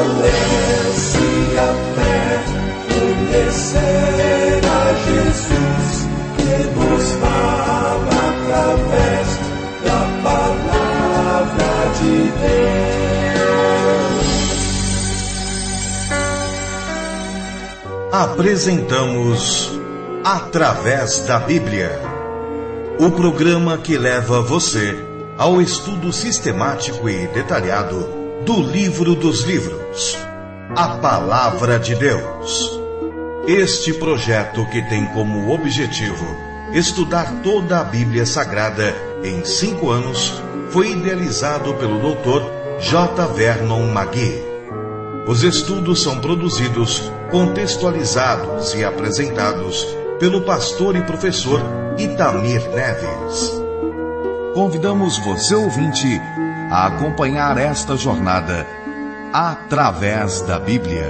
fortalece a fé, conhecer a Jesus, que nos fala através da palavra de Deus. Apresentamos Através da Bíblia, o programa que leva você ao estudo sistemático e detalhado do Livro dos Livros, a Palavra de Deus. Este projeto, que tem como objetivo estudar toda a Bíblia Sagrada em 5 anos, foi idealizado pelo Dr. J. Vernon McGee. Os estudos são produzidos, contextualizados e apresentados pelo pastor e professor Itamir Neves. Convidamos você, ouvinte, a acompanhar esta jornada através da Bíblia.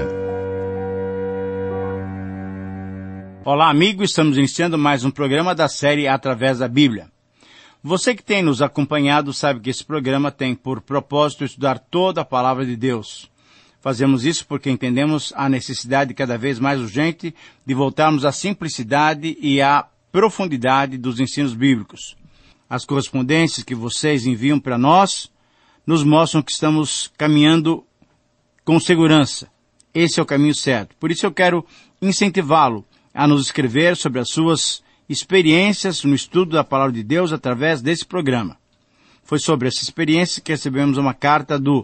Olá, amigo, estamos iniciando mais um programa da série Através da Bíblia. Você que tem nos acompanhado sabe que esse programa tem por propósito estudar toda a palavra de Deus. Fazemos isso porque entendemos a necessidade cada vez mais urgente de voltarmos à simplicidade e à profundidade dos ensinos bíblicos. As correspondências que vocês enviam para nós nos mostram que estamos caminhando com segurança. Esse é o caminho certo. Por isso eu quero incentivá-lo a nos escrever sobre as suas experiências no estudo da Palavra de Deus através desse programa. Foi sobre essa experiência que recebemos uma carta do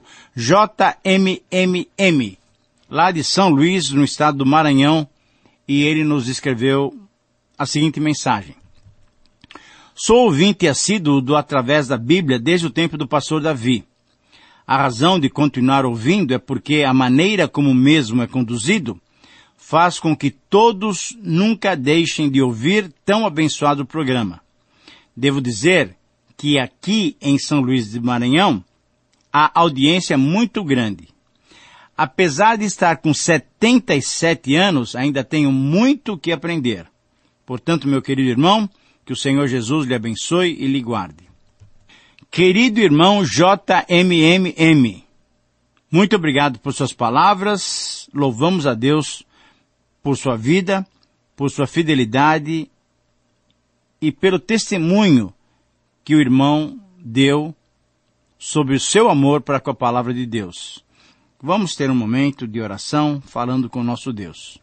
JMMM, lá de São Luís, no estado do Maranhão, e ele nos escreveu a seguinte mensagem. Sou ouvinte assíduo do Através da Bíblia desde o tempo do pastor Davi. A razão de continuar ouvindo é porque a maneira como o mesmo é conduzido faz com que todos nunca deixem de ouvir tão abençoado programa. Devo dizer que aqui em São Luís do Maranhão, a audiência é muito grande. Apesar de estar com 77 anos, ainda tenho muito o que aprender. Portanto, meu querido irmão, que o Senhor Jesus lhe abençoe e lhe guarde. Querido irmão JMMM, muito obrigado por suas palavras, louvamos a Deus por sua vida, por sua fidelidade e pelo testemunho que o irmão deu sobre o seu amor para com a palavra de Deus. Vamos ter um momento de oração falando com o nosso Deus.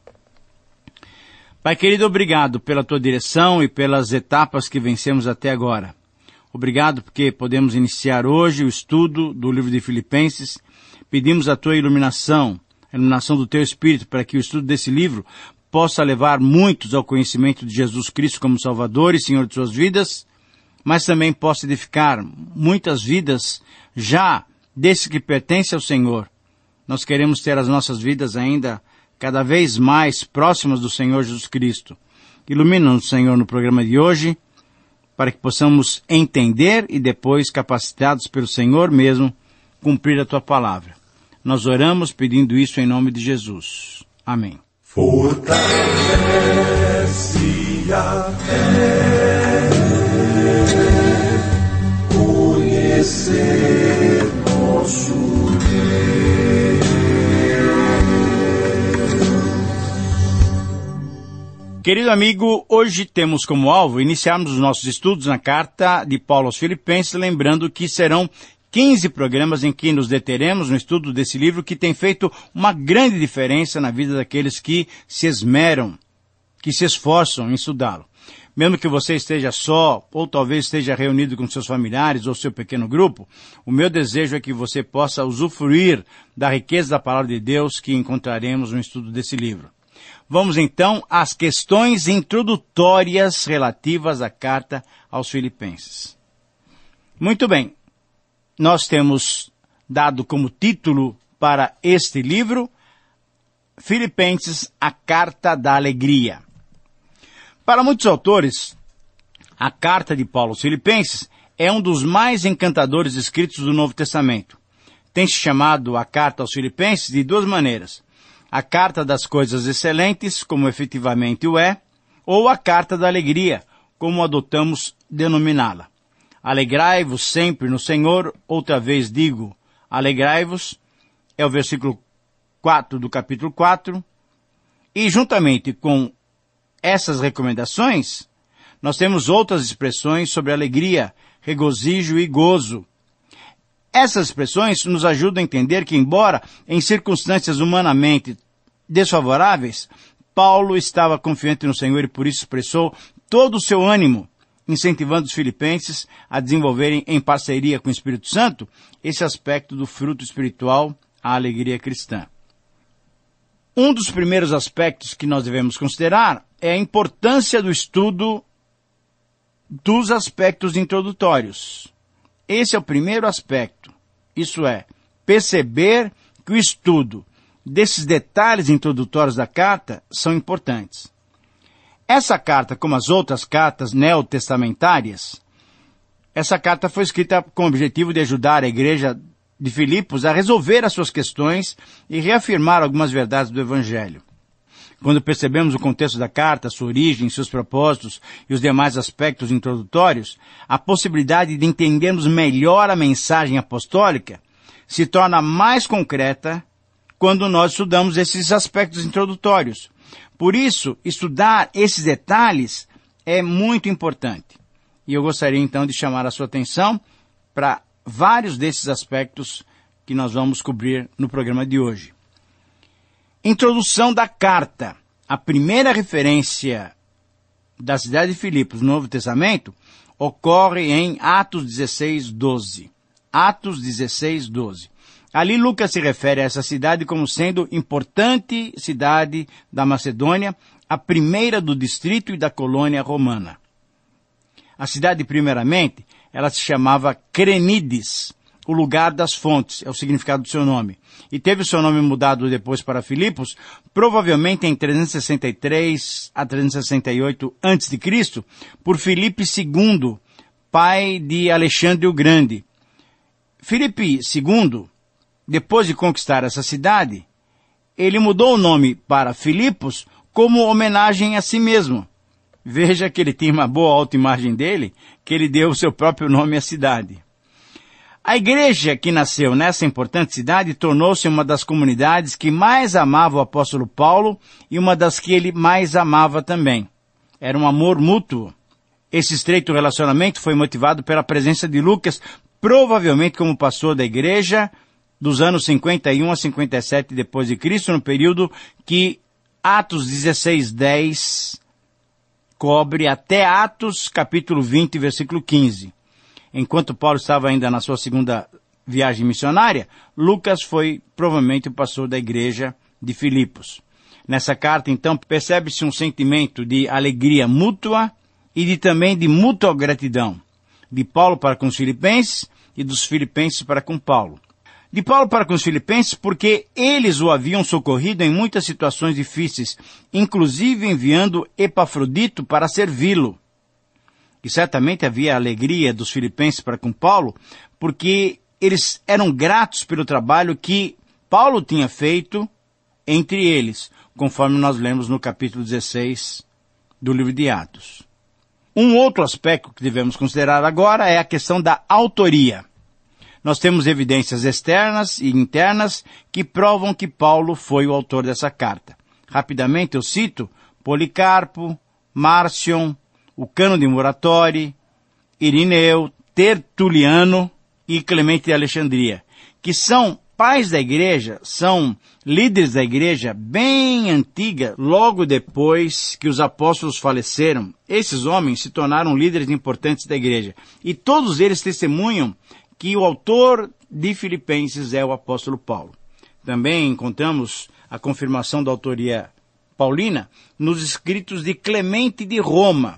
Pai querido, obrigado pela tua direção e pelas etapas que vencemos até agora. Obrigado porque podemos iniciar hoje o estudo do livro de Filipenses. Pedimos a tua iluminação, a iluminação do teu Espírito, para que o estudo desse livro possa levar muitos ao conhecimento de Jesus Cristo como Salvador e Senhor de suas vidas, mas também possa edificar muitas vidas já desses que pertencem ao Senhor. Nós queremos ter as nossas vidas ainda cada vez mais próximas do Senhor Jesus Cristo. Ilumina-nos, Senhor, no programa de hoje, para que possamos entender e depois, capacitados pelo Senhor mesmo, cumprir a tua palavra. Nós oramos pedindo isso em nome de Jesus. Amém. Fortalece a fé, conhecer nosso Deus. Querido amigo, hoje temos como alvo iniciarmos os nossos estudos na carta de Paulo aos Filipenses, lembrando que serão 15 programas em que nos deteremos no estudo desse livro que tem feito uma grande diferença na vida daqueles que se esmeram, que se esforçam em estudá-lo. Mesmo que você esteja só, ou talvez esteja reunido com seus familiares ou seu pequeno grupo, o meu desejo é que você possa usufruir da riqueza da palavra de Deus que encontraremos no estudo desse livro. Vamos então às questões introdutórias relativas à carta aos Filipenses. Muito bem, nós temos dado como título para este livro, Filipenses, a Carta da Alegria. Para muitos autores, a carta de Paulo aos Filipenses é um dos mais encantadores escritos do Novo Testamento. Tem-se chamado a carta aos Filipenses de duas maneiras. A carta das coisas excelentes, como efetivamente o é, ou a carta da alegria, como adotamos denominá-la. Alegrai-vos sempre no Senhor, outra vez digo, alegrai-vos. é o versículo 4 do capítulo 4, e juntamente com essas recomendações, nós temos outras expressões sobre alegria, regozijo e gozo. Essas expressões nos ajudam a entender que, embora em circunstâncias humanamente desfavoráveis, Paulo estava confiante no Senhor e por isso expressou todo o seu ânimo, incentivando os filipenses a desenvolverem em parceria com o Espírito Santo esse aspecto do fruto espiritual, a alegria cristã. Um dos primeiros aspectos que nós devemos considerar é a importância do estudo dos aspectos introdutórios. Esse é o primeiro aspecto, isso é, perceber que o estudo desses detalhes introdutórios da carta são importantes. Essa carta, como as outras cartas neotestamentárias, essa carta foi escrita com o objetivo de ajudar a igreja de Filipos a resolver as suas questões e reafirmar algumas verdades do Evangelho. Quando percebemos o contexto da carta, sua origem, seus propósitos e os demais aspectos introdutórios, a possibilidade de entendermos melhor a mensagem apostólica se torna mais concreta quando nós estudamos esses aspectos introdutórios. Por isso, estudar esses detalhes é muito importante. E eu gostaria então de chamar a sua atenção para vários desses aspectos que nós vamos cobrir no programa de hoje. Introdução da carta. A primeira referência da cidade de Filipos no Novo Testamento ocorre em Atos 16:12. Atos 16:12. Ali Lucas se refere a essa cidade como sendo importante cidade da Macedônia, a primeira do distrito e da colônia romana. A cidade, primeiramente, ela se chamava Crenides, o lugar das fontes, é o significado do seu nome. E teve o seu nome mudado depois para Filipos, provavelmente em 363 a 368 a.C., por Filipe II, pai de Alexandre o Grande. Filipe II, depois de conquistar essa cidade, ele mudou o nome para Filipos como homenagem a si mesmo. Veja que ele tinha uma boa autoimagem dele, que ele deu o seu próprio nome à cidade. A igreja que nasceu nessa importante cidade tornou-se uma das comunidades que mais amava o apóstolo Paulo e uma das que ele mais amava também. Era um amor mútuo. Esse estreito relacionamento foi motivado pela presença de Lucas, provavelmente como pastor da igreja, dos anos 51 a 57 depois de Cristo, no período que Atos 16:10 cobre até Atos capítulo 20, versículo 15. Enquanto Paulo estava ainda na sua segunda viagem missionária, Lucas foi provavelmente o pastor da igreja de Filipos. Nessa carta, então, percebe-se um sentimento de alegria mútua e também de mútua gratidão, de Paulo para com os filipenses e dos filipenses para com Paulo. De Paulo para com os filipenses porque eles o haviam socorrido em muitas situações difíceis, inclusive enviando Epafrodito para servi-lo. E certamente havia alegria dos filipenses para com Paulo, porque eles eram gratos pelo trabalho que Paulo tinha feito entre eles, conforme nós lemos no capítulo 16 do livro de Atos. Um outro aspecto que devemos considerar agora é a questão da autoria. Nós temos evidências externas e internas que provam que Paulo foi o autor dessa carta. Rapidamente eu cito Policarpo, Márcion, o Cano de Muratori, Irineu, Tertuliano e Clemente de Alexandria, que são pais da igreja, são líderes da igreja bem antiga, logo depois que os apóstolos faleceram. Esses homens se tornaram líderes importantes da igreja. E todos eles testemunham que o autor de Filipenses é o apóstolo Paulo. Também encontramos a confirmação da autoria paulina nos escritos de Clemente de Roma,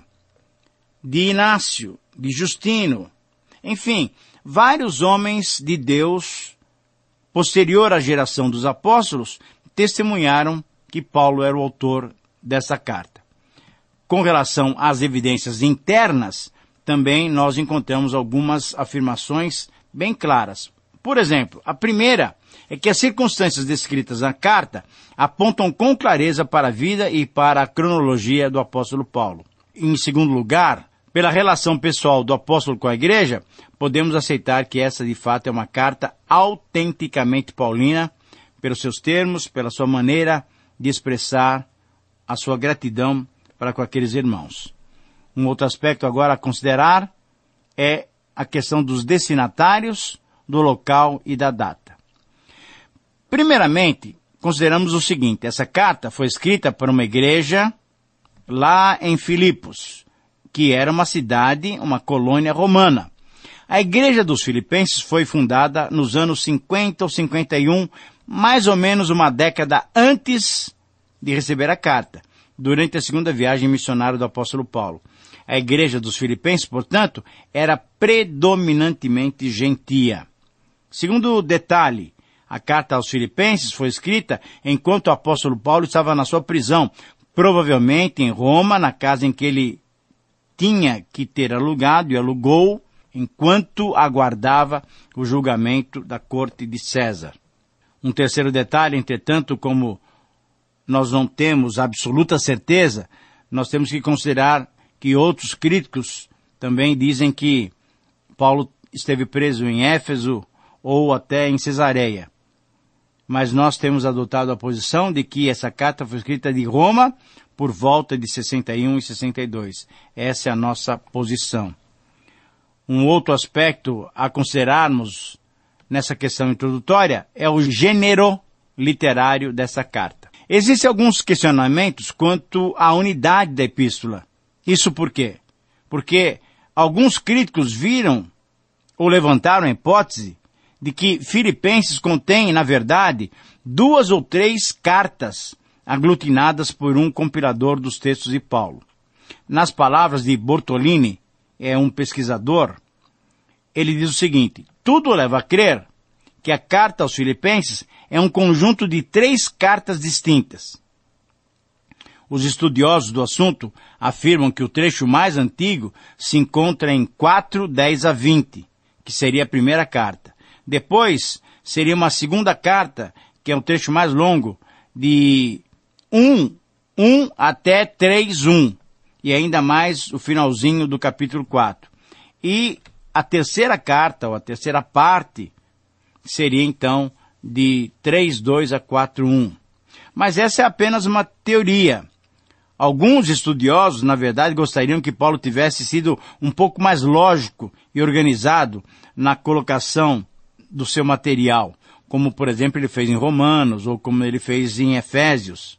de Inácio, de Justino, enfim, vários homens de Deus, posterior à geração dos apóstolos, testemunharam que Paulo era o autor dessa carta. Com relação às evidências internas, também nós encontramos algumas afirmações bem claras. Por exemplo, a primeira é que as circunstâncias descritas na carta apontam com clareza para a vida e para a cronologia do apóstolo Paulo. Em segundo lugar, pela relação pessoal do apóstolo com a igreja, podemos aceitar que essa de fato é uma carta autenticamente paulina, pelos seus termos, pela sua maneira de expressar a sua gratidão para com aqueles irmãos. Um outro aspecto agora a considerar é a questão dos destinatários, do local e da data. Primeiramente, consideramos o seguinte: essa carta foi escrita por uma igreja lá em Filipos, que era uma cidade, uma colônia romana. A igreja dos filipenses foi fundada nos anos 50 ou 51, mais ou menos uma década antes de receber a carta, durante a segunda viagem missionária do apóstolo Paulo. A igreja dos filipenses, portanto, era predominantemente gentia. Segundo detalhe, a carta aos filipenses foi escrita enquanto o apóstolo Paulo estava na sua prisão, provavelmente em Roma, na casa em que ele tinha que ter alugado e alugou, enquanto aguardava o julgamento da corte de César. Um terceiro detalhe, entretanto, como nós não temos absoluta certeza, nós temos que considerar que outros críticos também dizem que Paulo esteve preso em Éfeso ou até em Cesareia. Mas nós temos adotado a posição de que essa carta foi escrita de Roma por volta de 61 e 62. Essa é a nossa posição. Um outro aspecto a considerarmos nessa questão introdutória é o gênero literário dessa carta. Existem alguns questionamentos quanto à unidade da epístola. Isso por quê? Porque alguns críticos viram ou levantaram a hipótese de que Filipenses contém, na verdade, 2 ou 3 cartas aglutinadas por um compilador dos textos de Paulo. Nas palavras de Bortolini, é um pesquisador, ele diz o seguinte: tudo leva a crer que a carta aos Filipenses é um conjunto de 3 cartas distintas. Os estudiosos do assunto afirmam que o trecho mais antigo se encontra em 4:10-20, que seria a primeira carta. Depois, seria uma segunda carta, que é um trecho mais longo, de 1 até 3:1, e ainda mais o finalzinho do capítulo 4. E a terceira carta, ou a terceira parte, seria então de 3:2 a 4:1. Mas essa é apenas uma teoria. Alguns estudiosos, na verdade, gostariam que Paulo tivesse sido um pouco mais lógico e organizado na colocação do seu material, como, por exemplo, ele fez em Romanos, ou como ele fez em Efésios.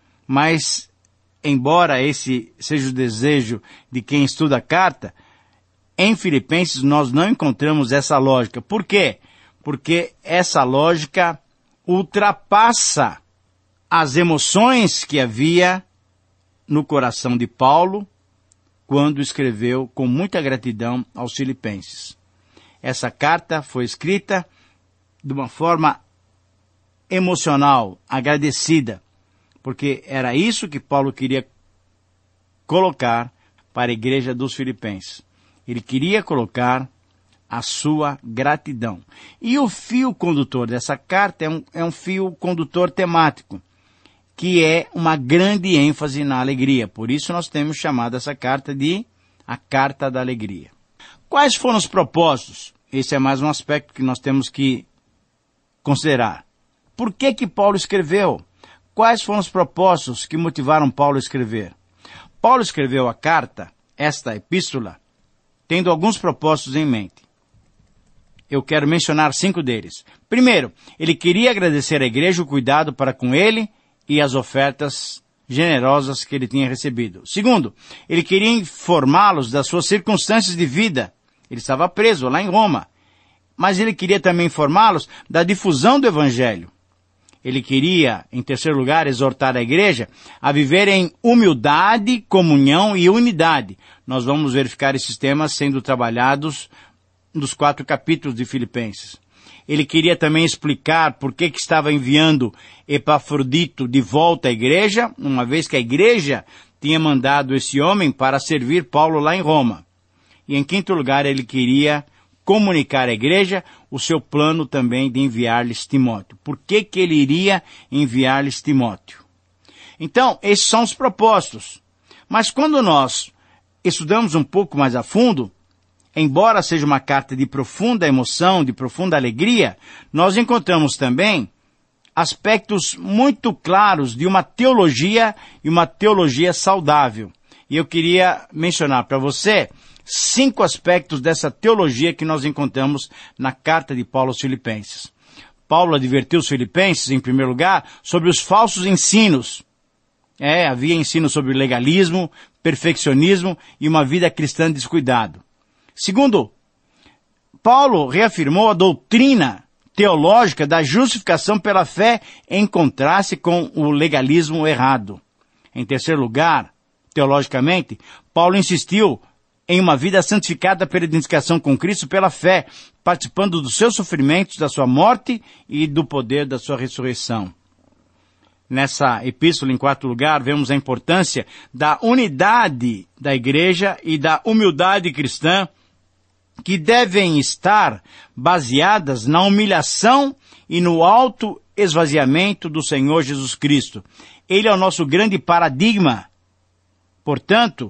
Mas, embora esse seja o desejo de quem estuda a carta, em Filipenses nós não encontramos essa lógica. Por quê? Porque essa lógica ultrapassa as emoções que havia no coração de Paulo quando escreveu com muita gratidão aos Filipenses. Essa carta foi escrita de uma forma emocional, agradecida, porque era isso que Paulo queria colocar para a igreja dos Filipenses. Ele queria colocar a sua gratidão. E o fio condutor dessa carta é um fio condutor temático, que é uma grande ênfase na alegria. Por isso nós temos chamado essa carta de a Carta da Alegria. Quais foram os propósitos? Esse é mais um aspecto que nós temos que considerar. Por que Paulo escreveu? Quais foram os propósitos que motivaram Paulo a escrever? Paulo escreveu a carta, esta epístola, tendo alguns propósitos em mente. Eu quero mencionar 5 deles. Primeiro, ele queria agradecer à igreja o cuidado para com ele e as ofertas generosas que ele tinha recebido. Segundo, ele queria informá-los das suas circunstâncias de vida. Ele estava preso lá em Roma. Mas ele queria também informá-los da difusão do Evangelho. Ele queria, em terceiro lugar, exortar a igreja a viver em humildade, comunhão e unidade. Nós vamos verificar esses temas sendo trabalhados nos 4 capítulos de Filipenses. Ele queria também explicar por que estava enviando Epafrodito de volta à igreja, uma vez que a igreja tinha mandado esse homem para servir Paulo lá em Roma. E em quinto lugar, ele queria comunicar à igreja o seu plano também de enviar-lhes Timóteo. Por que ele iria enviar-lhes Timóteo? Então, esses são os propósitos. Mas quando nós estudamos um pouco mais a fundo, embora seja uma carta de profunda emoção, de profunda alegria, nós encontramos também aspectos muito claros de uma teologia e uma teologia saudável. E eu queria mencionar para você 5 aspectos dessa teologia que nós encontramos na carta de Paulo aos Filipenses. Paulo advertiu os filipenses, em primeiro lugar, sobre os falsos ensinos. Havia ensino sobre legalismo, perfeccionismo e uma vida cristã descuidado. Segundo, Paulo reafirmou a doutrina teológica da justificação pela fé em contraste com o legalismo errado. Em terceiro lugar, teologicamente, Paulo insistiu em uma vida santificada pela identificação com Cristo pela fé, participando dos seus sofrimentos, da sua morte e do poder da sua ressurreição. Nessa epístola, em quarto lugar, vemos a importância da unidade da igreja e da humildade cristã, que devem estar baseadas na humilhação e no auto-esvaziamento do Senhor Jesus Cristo. Ele é o nosso grande paradigma. Portanto,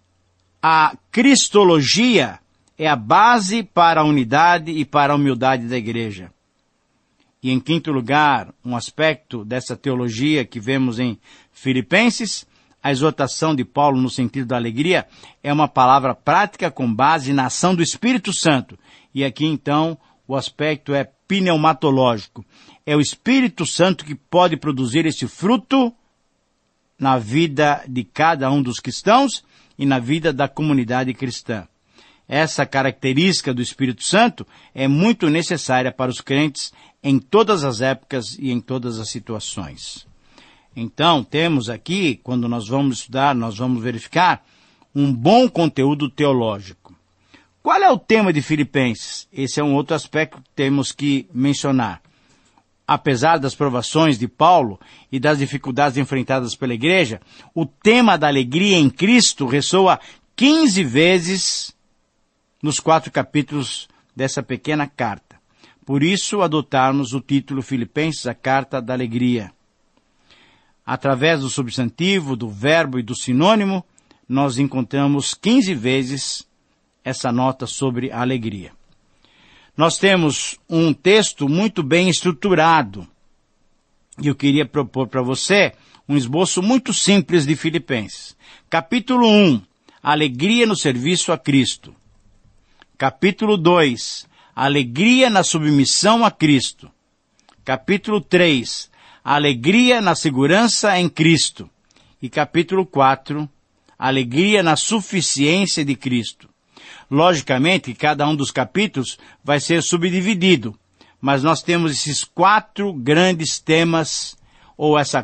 a cristologia é a base para a unidade e para a humildade da igreja. E em quinto lugar, um aspecto dessa teologia que vemos em Filipenses, a exortação de Paulo no sentido da alegria é uma palavra prática com base na ação do Espírito Santo. E aqui então o aspecto é pneumatológico. É o Espírito Santo que pode produzir esse fruto na vida de cada um dos cristãos e na vida da comunidade cristã. Essa característica do Espírito Santo é muito necessária para os crentes em todas as épocas e em todas as situações. Então, temos aqui, quando nós vamos estudar, nós vamos verificar um bom conteúdo teológico. Qual é o tema de Filipenses? Esse é um outro aspecto que temos que mencionar. Apesar das provações de Paulo e das dificuldades enfrentadas pela igreja, o tema da alegria em Cristo ressoa 15 vezes nos 4 capítulos dessa pequena carta. Por isso, adotarmos o título Filipenses, a Carta da Alegria. Através do substantivo, do verbo e do sinônimo, nós encontramos 15 vezes essa nota sobre a alegria. Nós temos um texto muito bem estruturado. E eu queria propor para você um esboço muito simples de Filipenses. Capítulo 1, alegria no serviço a Cristo. Capítulo 2, alegria na submissão a Cristo. Capítulo 3, alegria na segurança em Cristo. E capítulo 4, alegria na suficiência de Cristo. Logicamente, cada um dos capítulos vai ser subdividido, mas nós temos esses 4 grandes temas, ou essa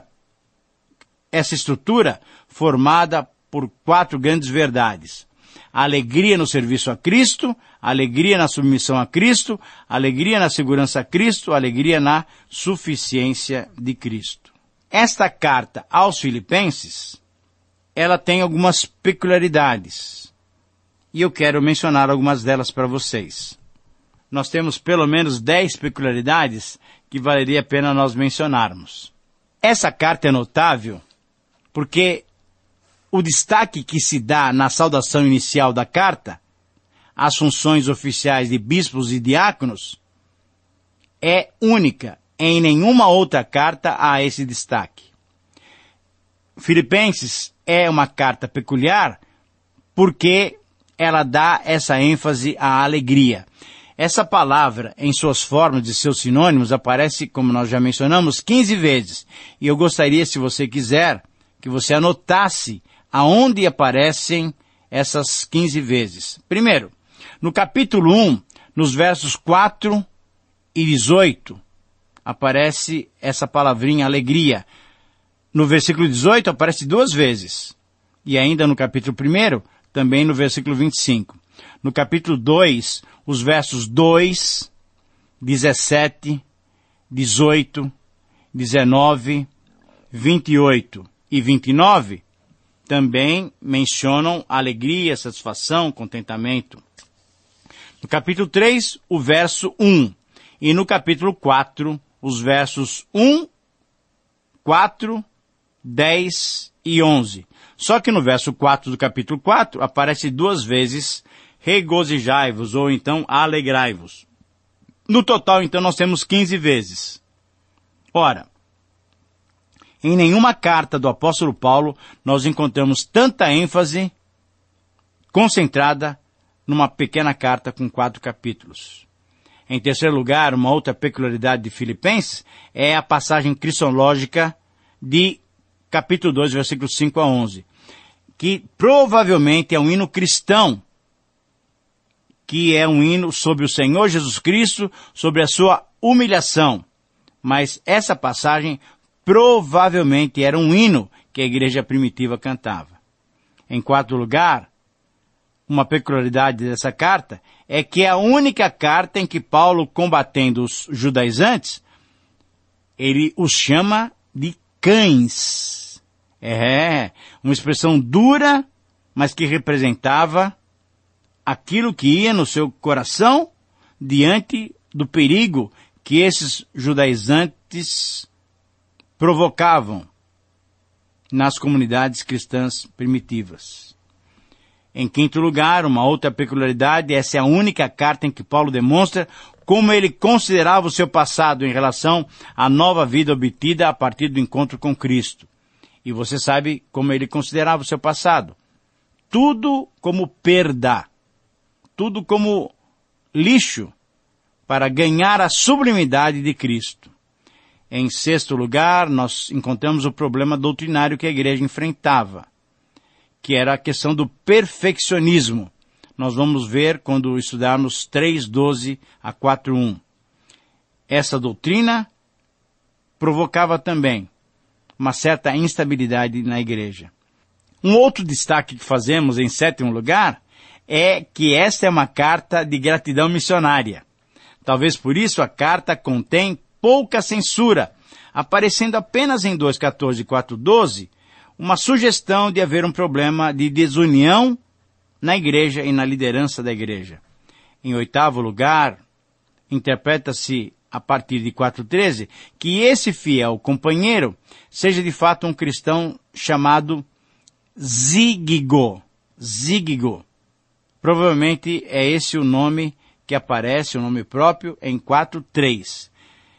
estrutura formada por 4 grandes verdades. A alegria no serviço a Cristo, a alegria na submissão a Cristo, a alegria na segurança a Cristo, a alegria na suficiência de Cristo. Esta carta aos Filipenses, ela tem algumas peculiaridades. E eu quero mencionar algumas delas para vocês. Nós temos pelo menos 10 peculiaridades que valeria a pena nós mencionarmos. Essa carta é notável porque o destaque que se dá na saudação inicial da carta, às funções oficiais de bispos e diáconos, é única. Em nenhuma outra carta há esse destaque. Filipenses é uma carta peculiar porque ela dá essa ênfase à alegria. Essa palavra, em suas formas e seus sinônimos, aparece, como nós já mencionamos, 15 vezes. E eu gostaria, se você quiser, que você anotasse aonde aparecem essas 15 vezes. Primeiro, no capítulo 1, nos versos 4 e 18, aparece essa palavrinha alegria. No versículo 18 aparece 2 vezes. E ainda no capítulo 1, também no versículo 25. No capítulo 2, os versos 2, 17, 18, 19, 28 e 29 também mencionam alegria, satisfação, contentamento. No capítulo 3, o verso 1. E no capítulo 4, os versos 1, 4, 10 e 11. Só que no verso 4 do capítulo 4 aparece 2 vezes regozijai-vos, ou então alegrai-vos. No total, então, nós temos 15 vezes. Ora, em nenhuma carta do apóstolo Paulo nós encontramos tanta ênfase concentrada numa pequena carta com 4 capítulos. Em terceiro lugar, uma outra peculiaridade de Filipenses é a passagem cristológica de capítulo 2, versículos 5 a 11, que provavelmente é um hino cristão, que é um hino sobre o Senhor Jesus Cristo, sobre a sua humilhação. Mas essa passagem provavelmente era um hino que a igreja primitiva cantava. Em quarto lugar, uma peculiaridade dessa carta é que é a única carta em que Paulo, combatendo os judaizantes, ele os chama de cães. Uma expressão dura, mas que representava aquilo que ia no seu coração diante do perigo que esses judaizantes provocavam nas comunidades cristãs primitivas. Em quinto lugar, uma outra peculiaridade, essa é a única carta em que Paulo demonstra como ele considerava o seu passado em relação à nova vida obtida a partir do encontro com Cristo. E você sabe como ele considerava o seu passado. Tudo como perda, tudo como lixo para ganhar a sublimidade de Cristo. Em sexto lugar, nós encontramos o problema doutrinário que a igreja enfrentava, que era a questão do perfeccionismo. Nós vamos ver quando estudarmos 3:12 a 4:1. Essa doutrina provocava também uma certa instabilidade na igreja. Um outro destaque que fazemos em sétimo lugar é que esta é uma carta de gratidão missionária. Talvez por isso a carta contém pouca censura, aparecendo apenas em 2:14 e 4:12, uma sugestão de haver um problema de desunião na igreja e na liderança da igreja. Em oitavo lugar, interpreta-se a partir de 4:13 que esse fiel companheiro seja de fato um cristão chamado Zígigo. Zígigo. Provavelmente é esse o nome que aparece, o nome próprio, em 4:3.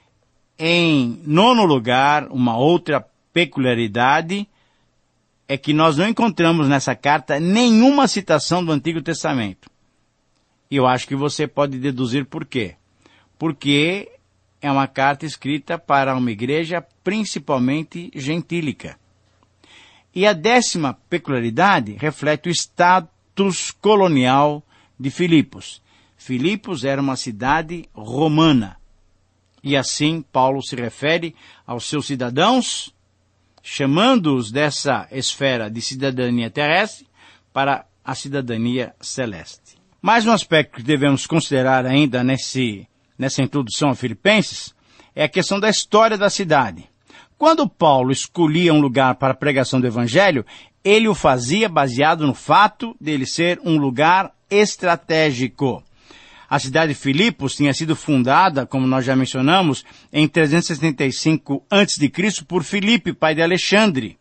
Em nono lugar, uma outra peculiaridade é que nós não encontramos nessa carta nenhuma citação do Antigo Testamento. E eu acho que você pode deduzir por quê. Porque é uma carta escrita para uma igreja principalmente gentílica. E a 10ª peculiaridade reflete o status colonial de Filipos. Filipos era uma cidade romana. E assim Paulo se refere aos seus cidadãos, chamando-os dessa esfera de cidadania terrestre para a cidadania celeste. Mais um aspecto que devemos considerar ainda nessa introdução a Filipenses é a questão da história da cidade. Quando Paulo escolhia um lugar para a pregação do Evangelho, ele o fazia baseado no fato de ele ser um lugar estratégico. A cidade de Filipos tinha sido fundada, como nós já mencionamos, em 375 a.C. por Filipe, pai de Alexandre.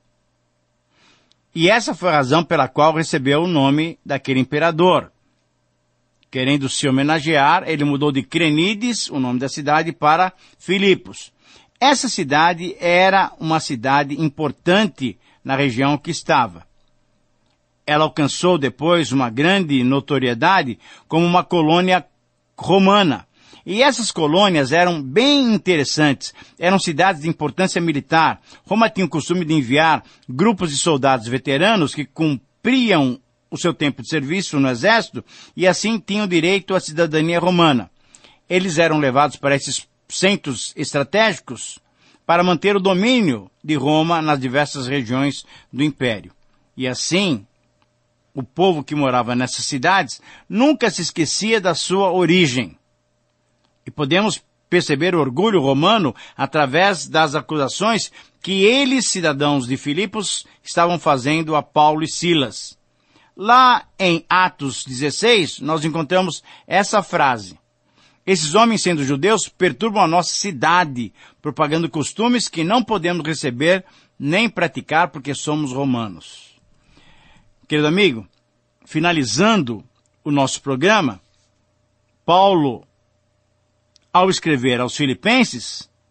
E essa foi a razão pela qual recebeu o nome daquele imperador. Querendo se homenagear, ele mudou de Crenides, o nome da cidade, para Filipos. Essa cidade era uma cidade importante na região que estava. Ela alcançou depois uma grande notoriedade como uma colônia romana. E essas colônias eram bem interessantes. Eram cidades de importância militar. Roma tinha o costume de enviar grupos de soldados veteranos que cumpriam o seu tempo de serviço no exército e assim tinham direito à cidadania romana. Eles eram levados para esses centros estratégicos para manter o domínio de Roma nas diversas regiões do império. E assim, o povo que morava nessas cidades nunca se esquecia da sua origem. E podemos perceber o orgulho romano através das acusações que eles, cidadãos de Filipos, estavam fazendo a Paulo e Silas. Lá em Atos 16, nós encontramos essa frase: esses homens, sendo judeus, perturbam a nossa cidade, propagando costumes que não podemos receber nem praticar porque somos romanos. Querido amigo, finalizando o nosso programa, Paulo, ao escrever aos Filipenses,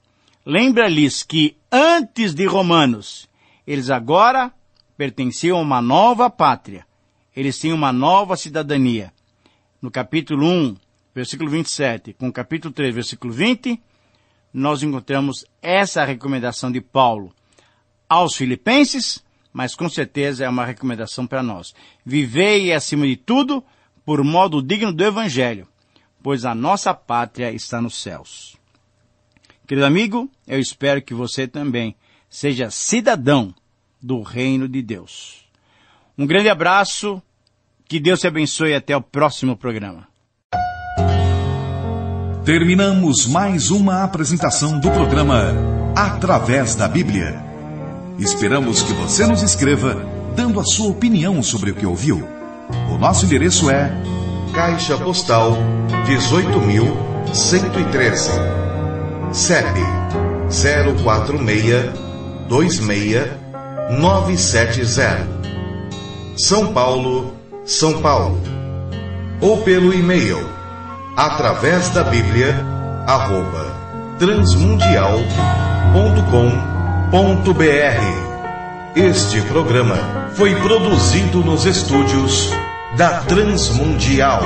lembra-lhes que antes de Romanos, eles agora pertenciam a uma nova pátria. Eles tinham uma nova cidadania. No capítulo 1, versículo 27, com o capítulo 3, versículo 20, nós encontramos essa recomendação de Paulo aos filipenses, mas com certeza é uma recomendação para nós. Vivei, acima de tudo, por modo digno do Evangelho, pois a nossa pátria está nos céus. Querido amigo, eu espero que você também seja cidadão do reino de Deus. Um grande abraço, que Deus te abençoe e até o próximo programa. Terminamos mais uma apresentação do programa Através da Bíblia. Esperamos que você nos escreva, dando a sua opinião sobre o que ouviu. O nosso endereço é Caixa Postal 18.113, CEP 04626-970, São Paulo, São Paulo. Ou pelo e-mail através da Bíblia @transmundial.com.br. Este programa foi produzido nos estúdios da Transmundial.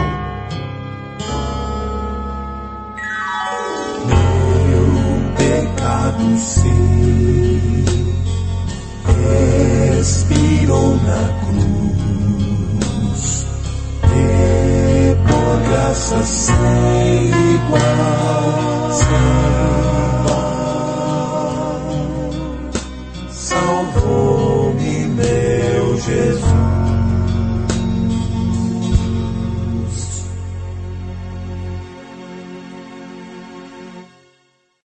Pecado sei, expirou na cruz, e por graça sem igual.